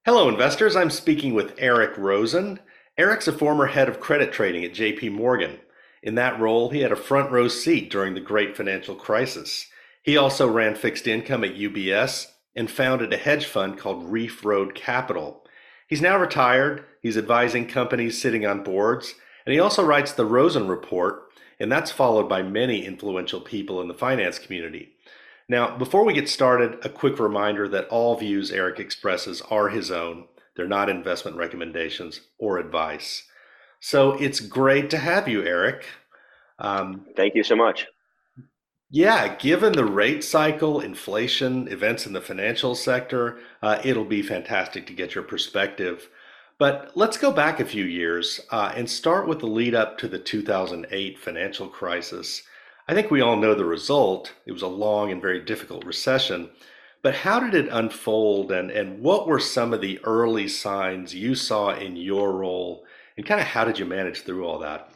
Hello, investors. I'm speaking with Eric Rosen. Eric's a former head of credit trading at JP Morgan. In that role, he had a front row seat during the great financial crisis. He also ran fixed income at UBS and founded a hedge fund called Reef Road Capital. He's now retired. He's advising companies sitting on boards, and he also writes the Rosen Report, and that's followed by many influential people in the finance community. Now, before we get started, a quick reminder that all views Eric expresses are his own. They're not investment recommendations or advice. So it's great to have you, Eric. Um, Thank you so much. yeah, given the rate cycle, inflation, events in the financial sector, it'll be fantastic to get your perspective. But let's go back a few years and start with the lead up to the 2008 financial crisis. I think we all know the result. It was a long and very difficult recession. But how did it unfold, and what were some of the early signs you saw in your role, and kind of how did you manage through all that?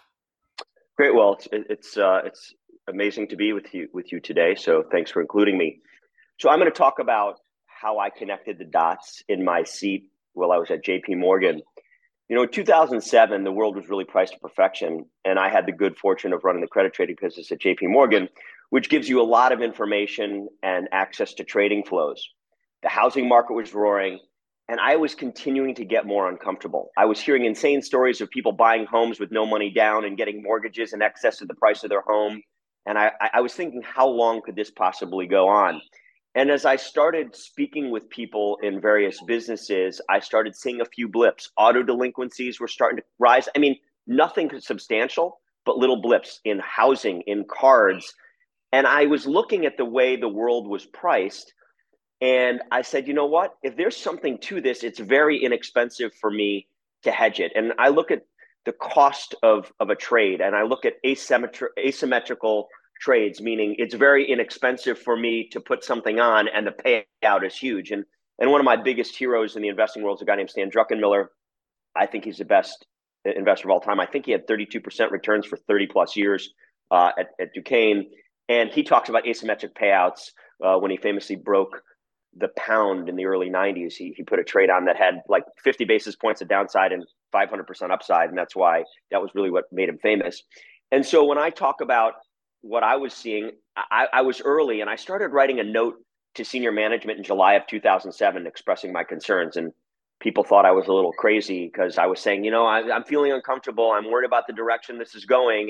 Great. Well, it's amazing to be with you today. So thanks for including me. So I'm going to talk about how I connected the dots in my seat while I was at JP Morgan. In 2007, the world was really priced to perfection, and I had the good fortune of running the credit trading business at JP Morgan, which gives you a lot of information and access to trading flows. The housing market was roaring, and I was continuing to get more uncomfortable. I was hearing insane stories of people buying homes with no money down and getting mortgages in excess of the price of their home. And I was thinking, how long could this possibly go on? And as I started speaking with people in various businesses, I started seeing a few blips. Auto delinquencies were starting to rise. I mean, nothing substantial, but little blips in housing, in cards. And I was looking at the way the world was priced. And I said, you know what? If there's something to this, it's very inexpensive for me to hedge it. And I look at the cost of a trade and I look at asymmetrical trades, meaning it's very inexpensive for me to put something on and the payout is huge. And one of my biggest heroes in the investing world is a guy named Stan Druckenmiller. I think he's the best investor of all time. I think he had 32% returns for 30 plus years at Duquesne. And he talks about asymmetric payouts when he famously broke the pound in the early 90s. He put a trade on that had like 50 basis points of downside and 500% upside. And that's why that was really what made him famous. And so when I talk about what I was seeing, I was early and I started writing a note to senior management in July of 2007 expressing my concerns. And people thought I was a little crazy because I was saying, I'm feeling uncomfortable. I'm worried about the direction this is going.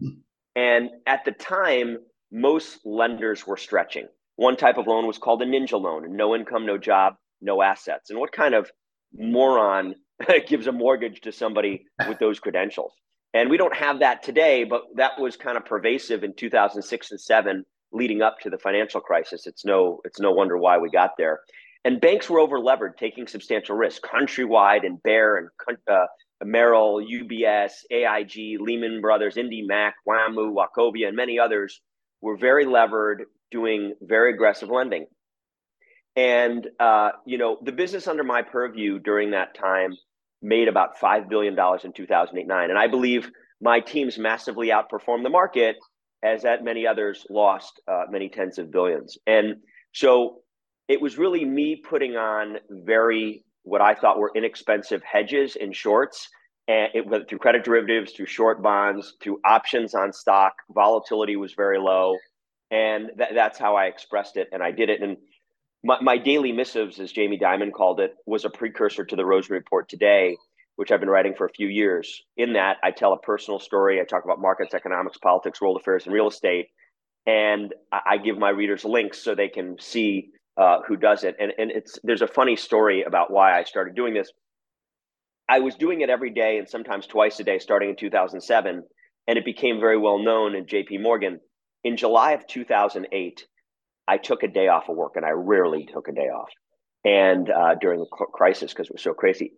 And at the time, most lenders were stretching. One type of loan was called a ninja loan, no income, no job, no assets. And what kind of moron gives a mortgage to somebody with those credentials? And we don't have that today, but that was kind of pervasive in 2006 and 7 leading up to the financial crisis. It's no wonder why we got there. And banks were over levered, taking substantial risk. Countrywide and Bear and Merrill, UBS, AIG, Lehman Brothers, IndyMac, WAMU, Wachovia, and many others were very levered, doing very aggressive lending. And, the business under my purview during that time made about $5 billion in 2008-9. And I believe my teams massively outperformed the market, as that many others lost many tens of billions. And so it was really me putting on what I thought were inexpensive hedges and shorts, and it went through credit derivatives, through short bonds, through options on stock. Volatility was very low. And that's how I expressed it. And I did it. And my daily missives, as Jamie Dimon called it, was a precursor to the Rosen Report today, which I've been writing for a few years. In that, I tell a personal story. I talk about markets, economics, politics, world affairs, and real estate. And I give my readers links so they can see who does it. And there's a funny story about why I started doing this. I was doing it every day and sometimes twice a day starting in 2007. And it became very well known in JP Morgan. In July of 2008, I took a day off of work, and I rarely took a day off. And during the crisis, because it was so crazy,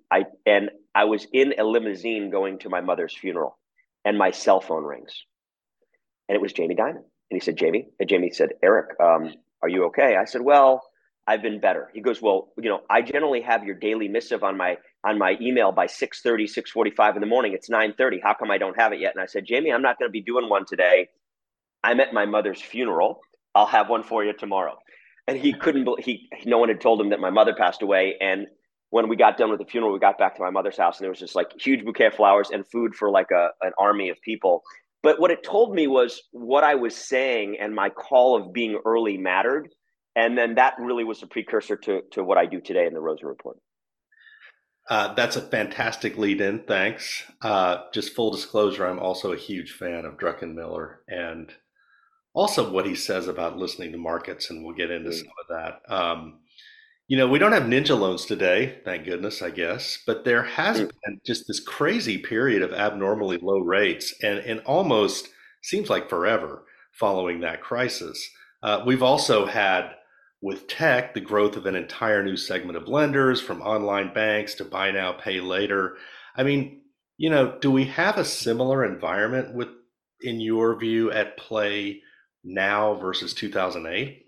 I was in a limousine going to my mother's funeral, and my cell phone rings, and it was Jamie Dimon. And he said, "Jamie," and Jamie said, "Eric, are you okay?" I said, "Well, I've been better." He goes, "Well, I generally have your daily missive on my email by 6:30, 6:45 in the morning. It's 9:30. How come I don't have it yet?" And I said, "Jamie, I'm not going to be doing one today. I'm at my mother's funeral. I'll have one for you tomorrow." And he couldn't believe no one had told him that my mother passed away. And when we got done with the funeral, we got back to my mother's house, and there was just like huge bouquet of flowers and food for like an army of people. But what it told me was what I was saying and my call of being early mattered. And then that really was a precursor to what I do today in the Rosen Report. That's a fantastic lead in. Thanks. Just full disclosure, I'm also a huge fan of Druckenmiller and also what he says about listening to markets, and we'll get into some Mm. of that. We don't have ninja loans today, thank goodness, I guess, but there has Mm. been just this crazy period of abnormally low rates and almost seems like forever following that crisis. We've also had with tech the growth of an entire new segment of lenders from online banks to buy now, pay later. I mean, do we have a similar environment in your view, at play now versus 2008?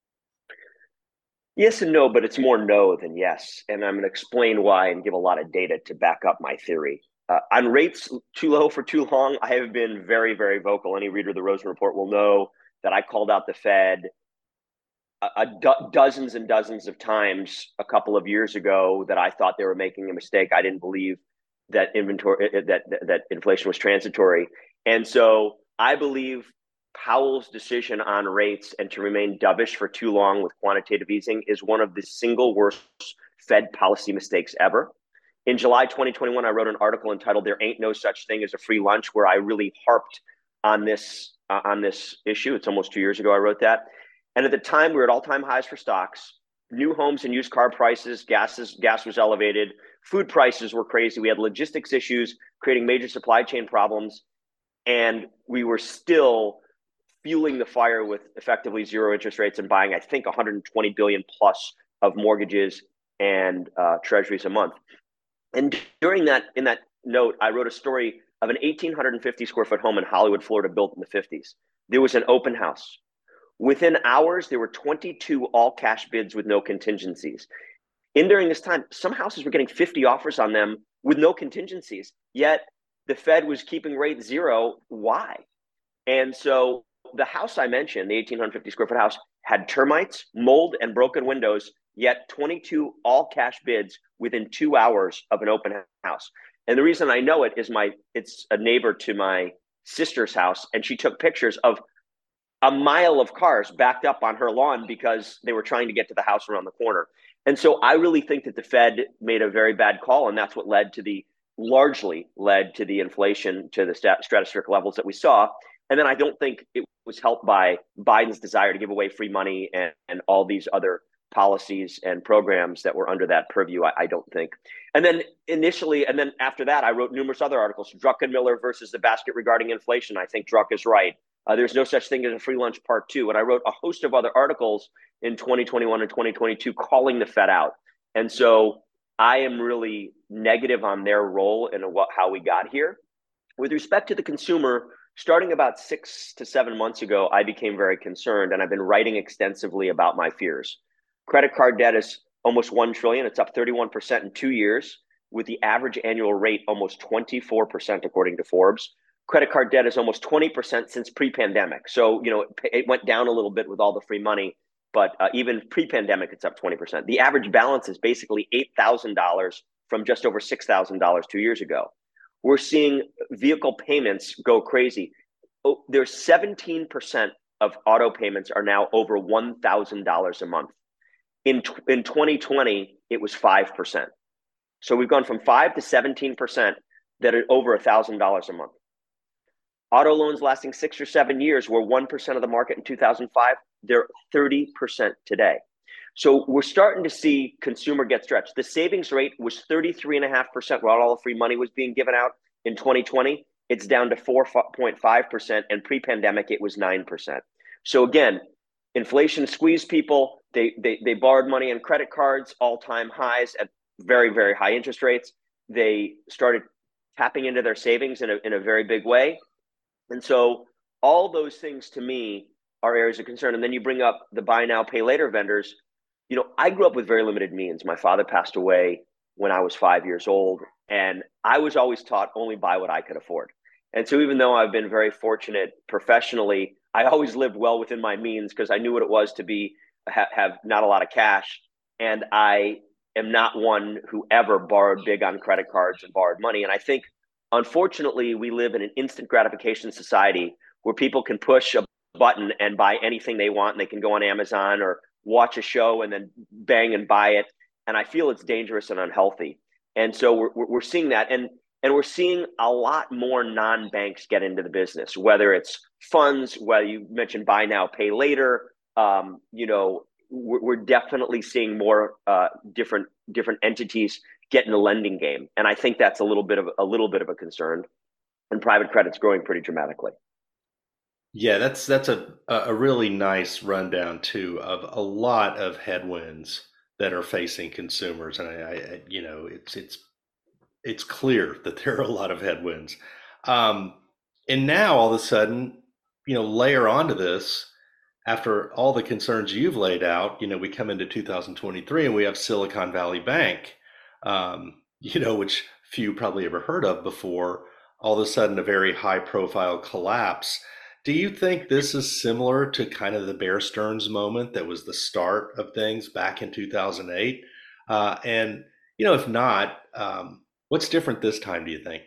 Yes and no, but it's more no than yes. And I'm going to explain why and give a lot of data to back up my theory. On rates too low for too long, I have been very, very vocal. Any reader of the Rosen Report will know that I called out the Fed dozens and dozens of times a couple of years ago that I thought they were making a mistake. I didn't believe that that inflation was transitory, and so I believe Powell's decision on rates and to remain dovish for too long with quantitative easing is one of the single worst Fed policy mistakes ever. In July 2021, I wrote an article entitled "There Ain't No Such Thing as a Free Lunch," where I really harped on this issue. It's almost 2 years ago I wrote that. And at the time, we were at all-time highs for stocks. New homes and used car prices, gas was elevated. Food prices were crazy. We had logistics issues creating major supply chain problems. And we were still fueling the fire with effectively zero interest rates and buying, I think, 120 billion plus of mortgages and treasuries a month. And in that note, I wrote a story of an 1,850 square foot home in Hollywood, Florida, built in the 50s. There was an open house. Within hours, there were 22 all cash bids with no contingencies. During this time, some houses were getting 50 offers on them with no contingencies. Yet the Fed was keeping rate zero. Why? And so the house I mentioned, the 1,850 square foot house, had termites, mold, and broken windows, yet 22 all cash bids within 2 hours of an open house. And the reason I know it is it's a neighbor to my sister's house, and she took pictures of a mile of cars backed up on her lawn because they were trying to get to the house around the corner. And so I really think that the Fed made a very bad call, and that's what largely led to the inflation to the stratospheric levels that we saw. And then I don't think it was helped by Biden's desire to give away free money and all these other policies and programs that were under that purview. I don't think. And then after that, I wrote numerous other articles. Druckenmiller versus the basket regarding inflation. I think Druck is right. There's no such thing as a free lunch part two. And I wrote a host of other articles in 2021 and 2022 calling the Fed out. And so I am really negative on their role in how we got here. With respect to the consumer, starting about 6 to 7 months ago, I became very concerned, and I've been writing extensively about my fears. Credit card debt is almost $1 trillion. It's up 31% in 2 years, with the average annual rate almost 24%, according to Forbes. Credit card debt is almost 20% since pre-pandemic. So, it went down a little bit with all the free money, but even pre-pandemic, it's up 20%. The average balance is basically $8,000 from just over $6,000 2 years ago. We're seeing vehicle payments go crazy. There's 17% of auto payments are now over $1,000 a month. In 2020, it was 5%. So we've gone from 5 to 17% that are over $1,000 a month. Auto loans lasting 6 or 7 years were 1% of the market in 2005. They're 30% today. So we're starting to see consumer get stretched. The savings rate was 33.5% while all the free money was being given out in 2020. It's down to 4.5%, and pre-pandemic it was 9%. So again, inflation squeezed people. They borrowed money on credit cards, all-time highs at very, very high interest rates. They started tapping into their savings in a very big way. And so all those things to me are areas of concern. And then you bring up the buy now, pay later vendors. I grew up with very limited means. My father passed away when I was 5 years old, and I was always taught only buy what I could afford. And so even though I've been very fortunate professionally, I always lived well within my means because I knew what it was to have not a lot of cash. And I am not one who ever borrowed big on credit cards and borrowed money. And I think, unfortunately, we live in an instant gratification society where people can push a button and buy anything they want, and they can go on Amazon or watch a show and then bang and buy it. And I feel it's dangerous and unhealthy. And so we're seeing that. And we're seeing a lot more non-banks get into the business, whether it's funds, whether you mentioned buy now, pay later. We're definitely seeing more different entities get in the lending game, and I think that's a little bit of a concern. And private credit's growing pretty dramatically. Yeah, that's a really nice rundown too of a lot of headwinds that are facing consumers, and it's clear that there are a lot of headwinds. Um, and now all of a sudden, layer onto this, after all the concerns you've laid out, we come into 2023 and we have Silicon Valley Bank, which few probably ever heard of before, all of a sudden a very high profile collapse. Do you think this is similar to kind of the Bear Stearns moment that was the start of things back in 2008? And, if not, what's different this time, do you think?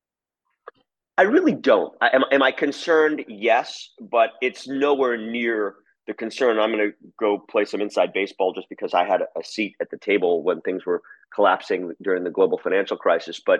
I really don't. Am I concerned? Yes, but it's nowhere near the concern. I'm going to go play some inside baseball just because I had a seat at the table when things were collapsing during the global financial crisis. But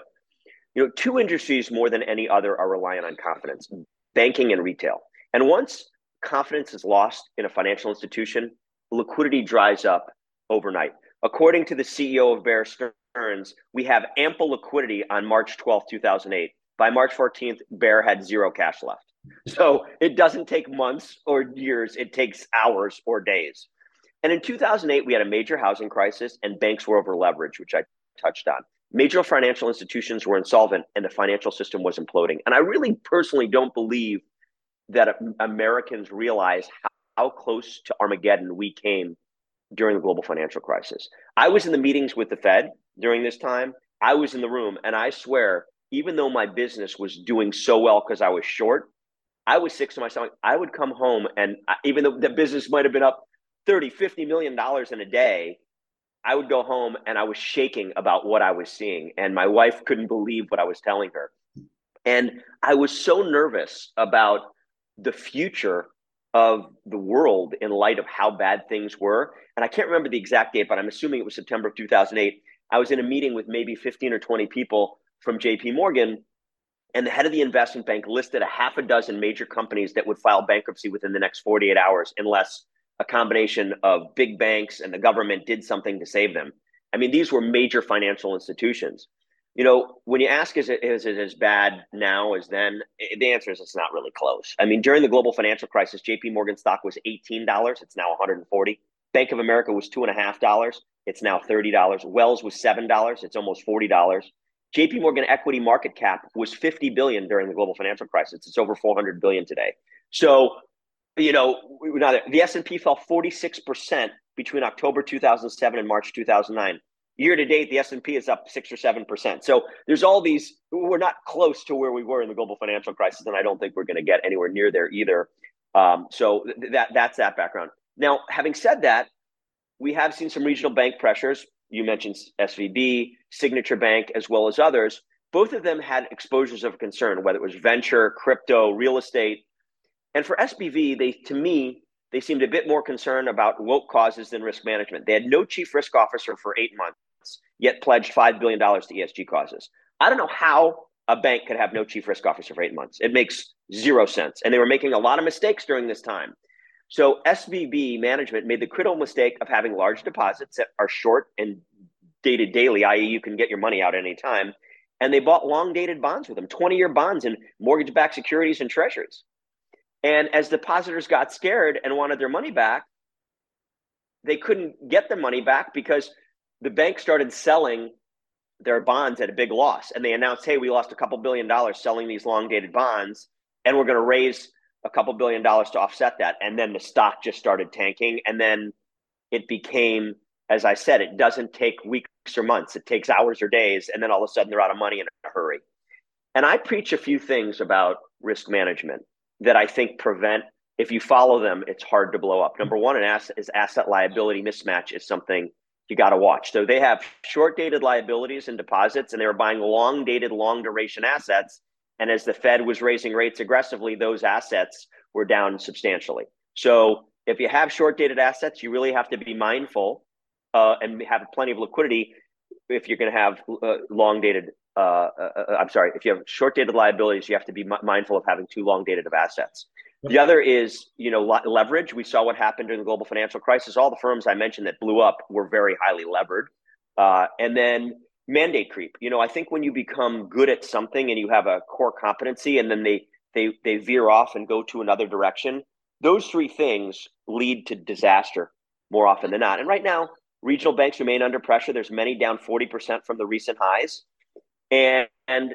two industries more than any other are reliant on confidence: banking and retail. And once confidence is lost in a financial institution, liquidity dries up overnight. According to the CEO of Bear Stearns, we have ample liquidity on March 12th, 2008. By March 14th, Bear had zero cash left. So it doesn't take months or years, it takes hours or days. And in 2008, we had a major housing crisis and banks were over leveraged, which I touched on. Major financial institutions were insolvent and the financial system was imploding. And I really personally don't believe that Americans realize how close to Armageddon we came during the global financial crisis. I was in the meetings with the Fed during this time. I was in the room, and I swear, even though my business was doing so well because I was short, I was sick to my stomach. I would come home, and even though the business might have been up $30-50 million in a day, I would go home and I was shaking about what I was seeing. And my wife couldn't believe what I was telling her. And I was so nervous about the future of the world in light of how bad things were. And I can't remember the exact date, but I'm assuming it was September of 2008. I was in a meeting with maybe 15 or 20 people from JP Morgan, and the head of the investment bank listed a half a dozen major companies that would file bankruptcy within the next 48 hours unless a combination of big banks and the government did something to save them. I mean, these were major financial institutions. When you ask, is it as bad now as then? The answer is it's not really close. I mean, during the global financial crisis, JP Morgan stock was $18. It's now 140. Bank of America was $2.50. It's now $30. Wells was $7. It's almost $40. JP Morgan equity market cap was 50 billion during the global financial crisis. It's over 400 billion today. So, the S&P fell 46% between October 2007 and March 2009. Year to date, the S&P is up 6 or 7%. So there's all these. We're not close to where we were in the global financial crisis, and I don't think we're going to get anywhere near there either. That's that background. Now, having said that, we have seen some regional bank pressures. You mentioned SVB, Signature Bank, as well as others. Both of them had exposures of concern, whether it was venture, crypto, real estate. And for SBV, to me, they seemed a bit more concerned about woke causes than risk management. They had no chief risk officer for 8 months, yet pledged $5 billion to ESG causes. I don't know how a bank could have no chief risk officer for 8 months. It makes zero sense. And they were making a lot of mistakes during this time. So SVB management made the critical mistake of having large deposits that are short and dated daily, i.e. you can get your money out at any time. And they bought long dated bonds with them, 20-year bonds and mortgage-backed securities and treasuries. And as depositors got scared and wanted their money back, they couldn't get their money back because the bank started selling their bonds at a big loss. And they announced, hey, we lost a couple $2 billion selling these long dated bonds, and we're going to raise a couple $2 billion to offset that. And then the stock just started tanking. And then it became, as I said, it doesn't take weeks or months. It takes hours or days. And then all of a sudden they're out of money in a hurry. And I preach a few things about risk management that I think prevent, if you follow them, it's hard to blow up. Number one, asset liability mismatch is something you got to watch. So they have short dated liabilities and deposits, and they were buying long dated, long duration assets. And as the Fed was raising rates aggressively, those assets were down substantially. So if you have short dated assets, you really have to be mindful and have plenty of liquidity if you're going to have long dated. I'm sorry, if you have short dated liabilities, you have to be mindful of having too long dated of assets. The other is, leverage. We saw what happened during the global financial crisis. All the firms I mentioned that blew up were very highly levered. And then mandate creep. I think when you become good at something and you have a core competency, and then they veer off and go to another direction, those three things lead to disaster more often than not. And right now, regional banks remain under pressure. There's many down 40% from the recent highs. And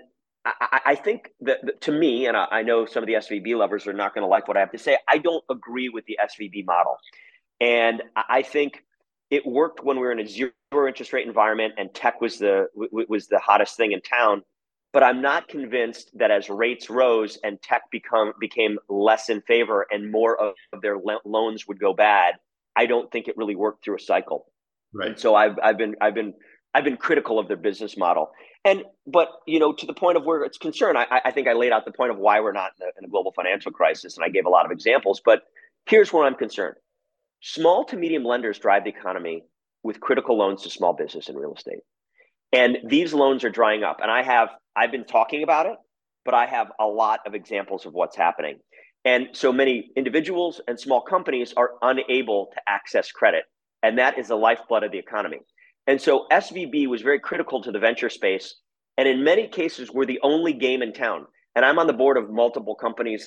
I think that to me, and I know some of the SVB lovers are not going to like what I have to say, I don't agree with the SVB model. And I think it worked when we were in a zero interest rate environment and tech was the hottest thing in town. But I'm not convinced that as rates rose and tech became less in favor and more of their loans would go bad, I don't think it really worked through a cycle. Right. And so I've been critical of their business model. But to the point of where it's concerned, I think I laid out the point of why we're not in a global financial crisis, and I gave a lot of examples. But here's where I'm concerned: small to medium lenders drive the economy with critical loans to small business and real estate, and these loans are drying up. And I've been talking about it, but I have a lot of examples of what's happening. And so many individuals and small companies are unable to access credit, and that is the lifeblood of the economy. And so SVB was very critical to the venture space. And in many cases, we're the only game in town. And I'm on the board of multiple companies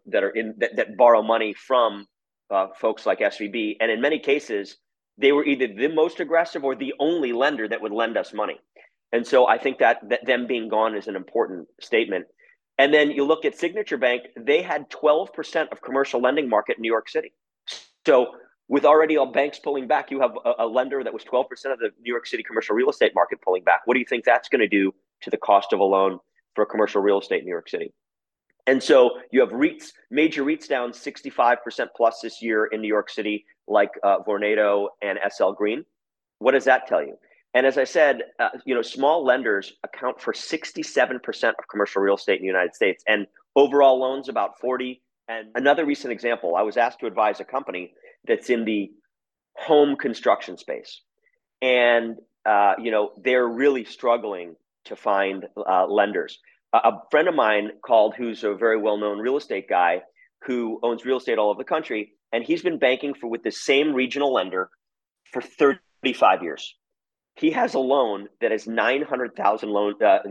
that borrow money from folks like SVB. And in many cases, they were either the most aggressive or the only lender that would lend us money. And so I think that them being gone is an important statement. And then you look at Signature Bank, they had 12% of commercial lending market in New York City. So with already all banks pulling back, you have a lender that was 12% of the New York City commercial real estate market pulling back. What do you think that's going to do to the cost of a loan for commercial real estate in New York City? And so you have REITs, major REITs down 65% plus this year in New York City, like Vornado and SL Green. What does that tell you? And as I said, small lenders account for 67% of commercial real estate in the United States, and overall loans about 40. And another recent example, I was asked to advise a company that's in the home construction space. And, they're really struggling to find lenders. A friend of mine called, who's a very well-known real estate guy who owns real estate all over the country. And he's been banking with the same regional lender for 35 years. He has a loan that has 900,000 on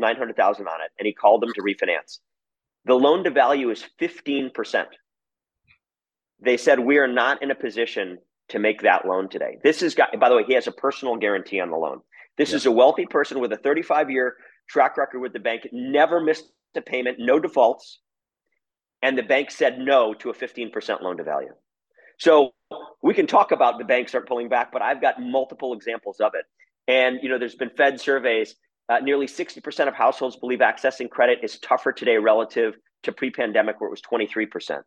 it. And he called them to refinance. The loan to value is 15%. They said, we are not in a position to make that loan today. By the way, he has a personal guarantee on the loan. This is a wealthy person with a 35-year track record with the bank, never missed a payment, no defaults. And the bank said no to a 15% loan to value. So we can talk about the banks are pulling back, but I've got multiple examples of it. And, there's been Fed surveys. Nearly 60% of households believe accessing credit is tougher today relative to pre-pandemic, where it was 23%.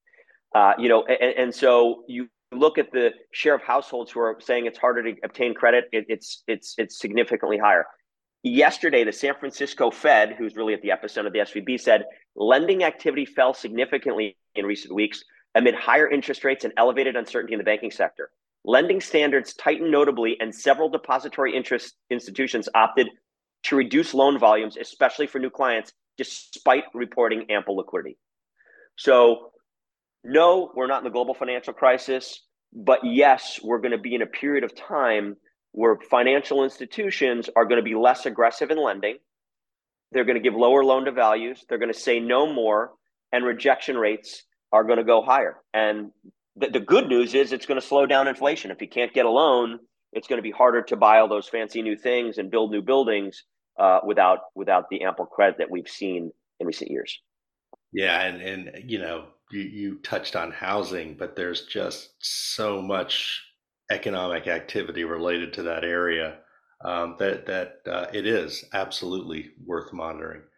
And so you look at the share of households who are saying it's harder to obtain credit, it's significantly higher. Yesterday, the San Francisco Fed, who's really at the epicenter of the SVB, said lending activity fell significantly in recent weeks amid higher interest rates and elevated uncertainty in the banking sector. Lending standards tightened notably, and several depository interest institutions opted to reduce loan volumes, especially for new clients, despite reporting ample liquidity. So no, we're not in the global financial crisis, but yes, we're going to be in a period of time where financial institutions are going to be less aggressive in lending. They're going to give lower loan to values. They're going to say no more, and rejection rates are going to go higher. And the good news is it's going to slow down inflation. If you can't get a loan, it's going to be harder to buy all those fancy new things and build new buildings without the ample credit that we've seen in recent years. Yeah, and you touched on housing, but there's just so much economic activity related to that area that it is absolutely worth monitoring.